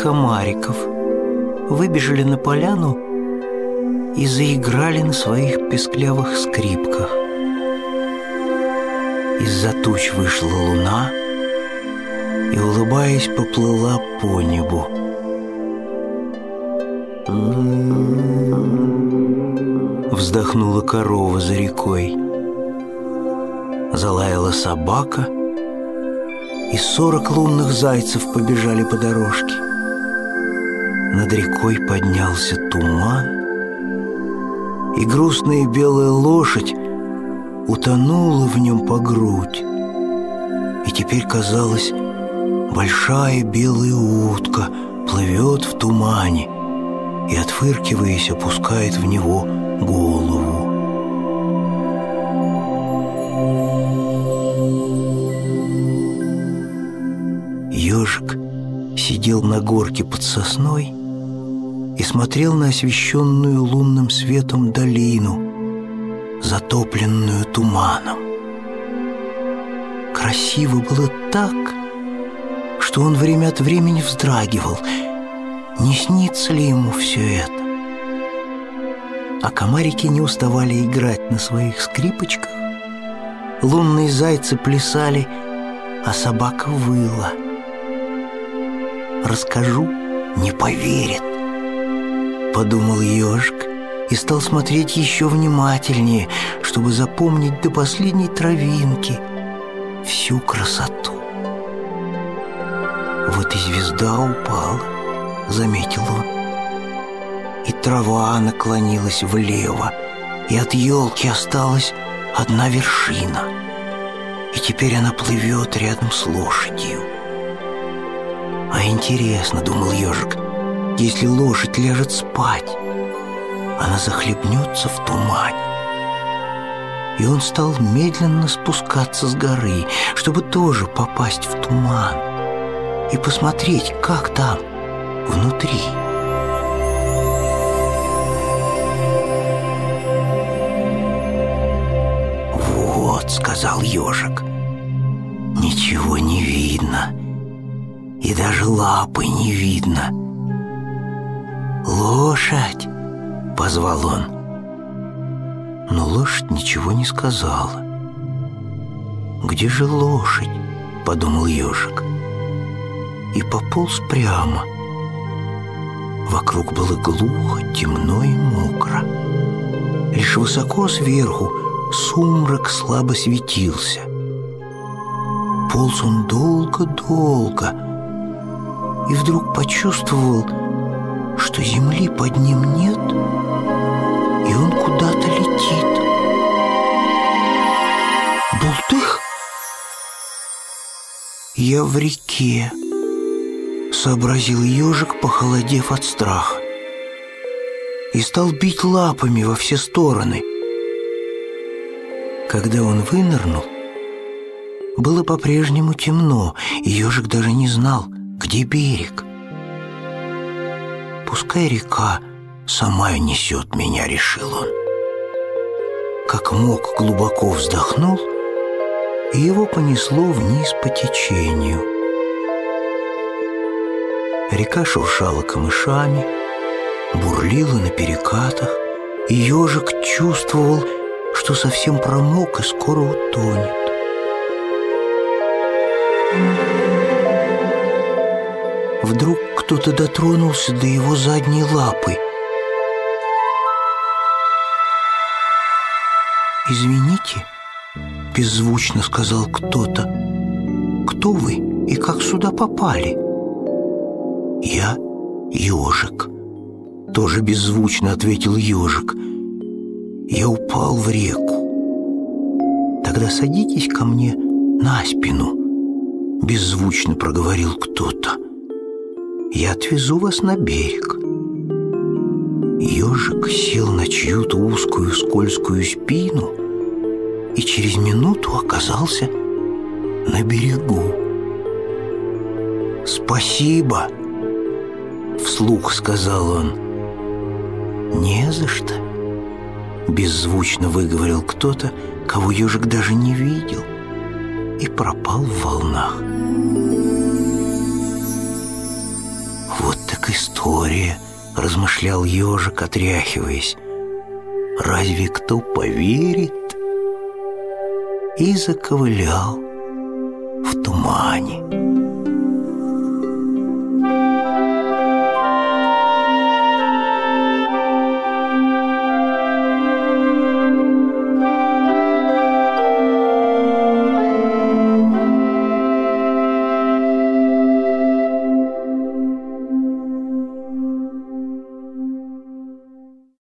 комариков выбежали на поляну и заиграли на своих песклявых скрипках. Из-за туч вышла луна и, улыбаясь, поплыла по небу. Вздохнула корова за рекой. Залаяла собака, и 40 лунных зайцев побежали по дорожке. Над рекой поднялся туман, и грустная белая лошадь утонула в нем по грудь. И теперь, казалось, большая белая утка плывет в тумане и, отфыркиваясь, опускает в него голову. Ежик сидел на горке под сосной и смотрел на освещенную лунным светом долину, затопленную туманом. Красиво было так, что он время от времени вздрагивал. Не снится ли ему все это? А комарики не уставали играть на своих скрипочках. Лунные зайцы плясали, а собака выла. «Расскажу, не поверит», — подумал ежик и стал смотреть еще внимательнее, чтобы запомнить до последней травинки всю красоту. «Вот и звезда упала», — заметил он, — «и трава наклонилась влево, и от елки осталась одна вершина, и теперь она плывет рядом с лошадью». «А интересно, — думал ежик, — если лошадь ляжет спать, она захлебнется в тумане». И он стал медленно спускаться с горы, чтобы тоже попасть в туман и посмотреть, как там внутри. «Вот, — сказал ежик, — ничего не видно, и даже лапы не видно. «Лошадь!» — позвал он. Но лошадь ничего не сказала. «Где же лошадь?» — подумал ежик и пополз прямо. Вокруг было глухо, темно и мокро. Лишь высоко сверху сумрак слабо светился. Полз он долго-долго и вдруг почувствовал, что земли под ним нет, и он куда-то летит. Бултых! «Я в реке», — сообразил ежик, похолодев от страха, и стал бить лапами во все стороны. Когда он вынырнул, было по-прежнему темно, и ежик даже не знал, где берег. «Пускай река сама несет меня», — решил он. Как мог, глубоко вздохнул, и его понесло вниз по течению. Река шуршала камышами, бурлила на перекатах, и ежик чувствовал, что совсем промок и скоро утонет. Вдруг кто-то дотронулся до его задней лапы. «Извините», — беззвучно сказал кто-то. «Кто вы и как сюда попали?» «Я ежик», — тоже беззвучно ответил ежик. «Я упал в реку». «Тогда садитесь ко мне на спину», — беззвучно проговорил кто-то. «Я отвезу вас на берег». Ежик сел на чью-то узкую скользкую спину и через минуту оказался на берегу. «Спасибо», — вслух сказал он. «Не за что», — беззвучно выговорил кто-то, кого ежик даже не видел, и пропал в волнах. Вот так история», — размышлял ежик, отряхиваясь. «Разве кто поверит?» И заковылял в тумане.